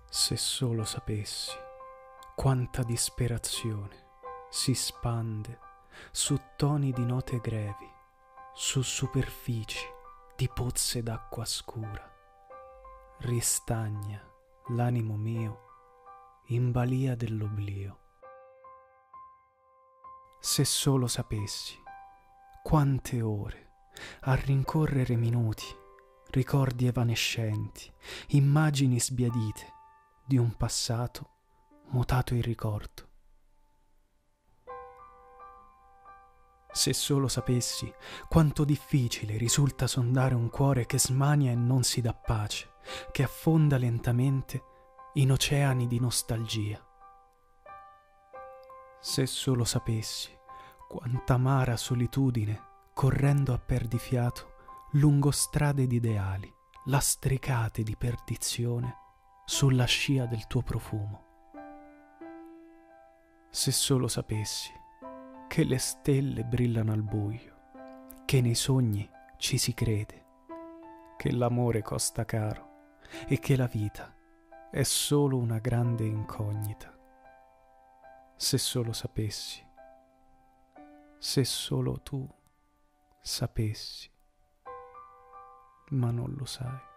Se solo sapessi quanta disperazione si spande su toni di note grevi, su superfici di pozze d'acqua scura, ristagna l'animo mio in balia dell'oblio. Se solo sapessi quante ore a rincorrere minuti, ricordi evanescenti, immagini sbiadite di un passato mutato in ricordo. Se solo sapessi quanto difficile risulta sondare un cuore che smania e non si dà pace, che affonda lentamente in oceani di nostalgia. Se solo sapessi quanta amara solitudine, correndo a perdifiato lungo strade di ideali, lastricate di perdizione sulla scia del tuo profumo. Se solo sapessi che le stelle brillano al buio, che nei sogni ci si crede, che l'amore costa caro e che la vita è solo una grande incognita. Se solo sapessi, se solo tu sapessi, ma non lo sai.